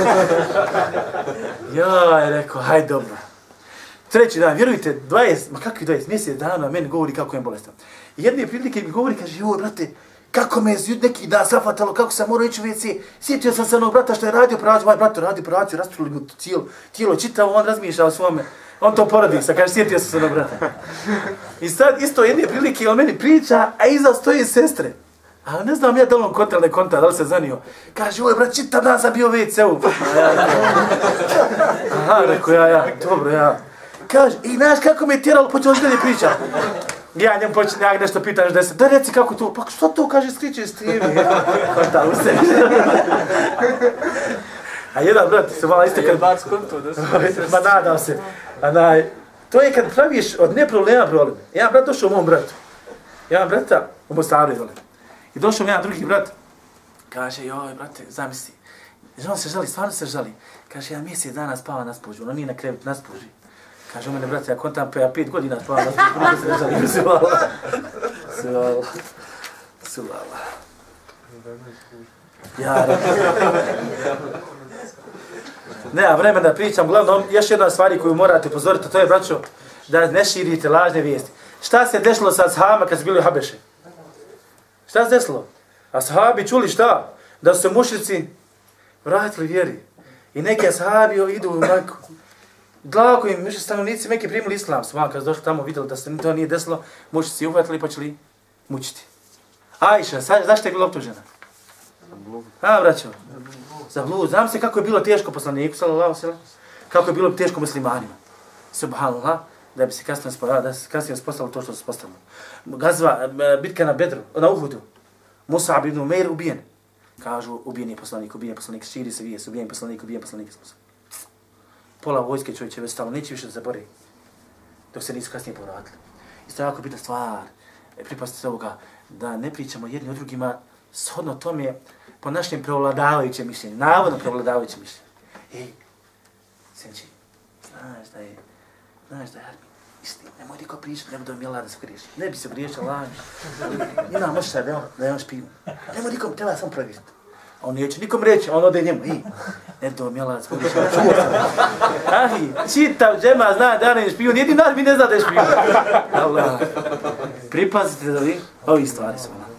Joj, rekao, hajde dobro. Treći dan, vjerujte, dvadeset, ma kakvi dvadeset, mjesec dana meni govori kako je bolestan. I jedne prilike mi govori, kaže, joj, brate, kako me je neki dan zafatalo, kako sam morao ići u ve ce. Sjetio sam se onog brata što je radio operaciju, moj brat radio operaciju, rasturili mu cijelo, tijelo čitavo, on razmišlja o svome. On to porodi sa, kaže, sjetio sam se onog brata. I sad isto jedne prilike on meni priča, a iza stoji sestre. A ne znam ja da li on konta ili ne konta, da li se zanio. Kaže, oj, brat, čitav dan sam bio u ve ce-u. Aha, rekao ja, ja, dobro, ja. Kaže, i znaš kako me je tjeralo, počeo što dalje priča. Ja njem počne, ja nešto pitaš deset, da reci kako to, pa što to kaže, skriče s tivi, konta u sebi. A jedan brat se malo isto kad... Bac konto, da se... Ma nadam se. Anaj, to je kad praviš od ne problema problem. Jedan brat došao u mom bratu. Jedan brata u Mostaru je dole. I došao mi jedan drugi brat. Kaže, joj, brate, zamisli. On se žali, stvarno se žali. Kaže, ja mjesec dana spava na spužu, ono nije na krevet, na spuži. Kaže, u mene, brate, ja kontam, pa ja pet godina spava na spužu, ono se ne žali. Suvala. Suvala. Suvala. Ja, nema vremena da pričam, uglavnom, još jedna stvari koju morate upozoriti, to je, braćo, da ne širite lažne vijesti. Šta se desilo sa ashabima kad su bili u Habeši? Šta se desilo? Ashabi čuli šta? Da su se mušrici vratili vjeri. I neki ashabi idu u Meku. Glako im, mišli stanovnici Mekke primili islam. Svan, kad su došli tamo, vidjeli da se to nije desilo, mušrici uhvatili i počeli mučiti. Ajša, zašto je bila optužena? A, braćo, za blud. Znam se kako je bilo teško poslaniku, sallallahu sallam, kako je bilo teško muslimanima. Subhanallah, da bi se kasnije spostavilo, da se kasnije spostavilo to što se spostavilo. Gazva, bitka na Bedru, na Uhudu. Mus'ab ibn Umair ubijen. Kažu, ubijen je poslanik, ubijen je poslanik, širi se vijes, ubijen je poslanik, ubijen je poslanik. Pola vojske čovječe već stalo, neće više da se bori, dok se nisu kasnije povratili. Isto jako bitna stvar, pripazite se ovoga, da ne pričamo jedni o drugima, shodno tome, po našem prevladavajućem mišljenju, navodno prevladavajućem mišljenju. Ej, senči, znaš da je, znaš da je Armin, isti, nemoj niko pričati, nemoj da je mjela da se griješi. Ne bi se griješio, laži. Ima mošta da je on, da je on špijun. Nemoj nikom, treba sam provjeriti. On neće nikom reći, on ode njemu, ej, ne do mjela da se griješi. Ahi, čitav džema zna da je špijun, jedin nas mi ne zna da je špijun. Allah, pripazite da vi, ovi stvari su ona.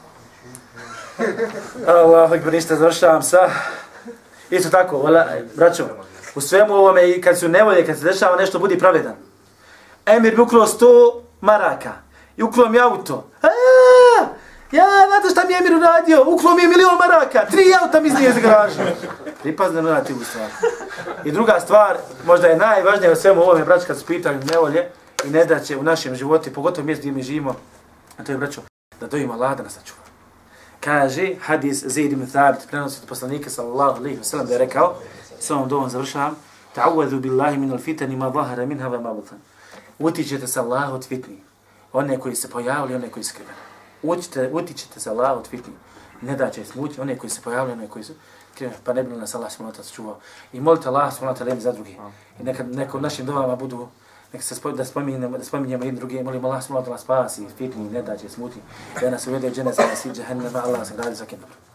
Allah, akbar, ništa, završavam sa. Isto tako, vola, braćo, u svemu ovome i kad su nevolje, kad se dešava nešto, budi pravedan. Emir bi uklo sto maraka i uklo mi auto. Aaaa, ja, znate šta mi je Emir uradio? Uklo mi je milion maraka, tri auta mi iznije iz garaža. Pripazno na ti u stvar. I druga stvar, možda je najvažnija u svemu ovome, braćo, kad su pitali nevolje i nedaće u našem životu, pogotovo mjestu gdje mi živimo, a to je, braćo, da dojimo Allah da nas sačuva. Kaže, hadis Zaid ibn Thabit, prenosi od poslanika sallallahu alejhi ve sellem da je rekao, s ovom dovom završavam, ta'awadu billahi min al-fitani ma zahara minha wa ma batan. Utičete se Allah od fitni, one koji se pojavili, one koji su skriveni. Utičete, utičete se Allah od fitni, ne da će smući, one koji se pojavili, one koji su skriveni, pa ne bi nas Allah subhanahu wa ta'ala čuvao. I molite Allah subhanahu wa ta'ala za drugi. I neka, neka u našim dovama budu, neka se spoj, da spominjemo, da spominjemo jedni drugi, molimo Allah subhanahu wa ta'ala spasi, fitni, ne da će smuti, da nas uvede džene za nas i džahennema, Allah se gradi za kim dobro.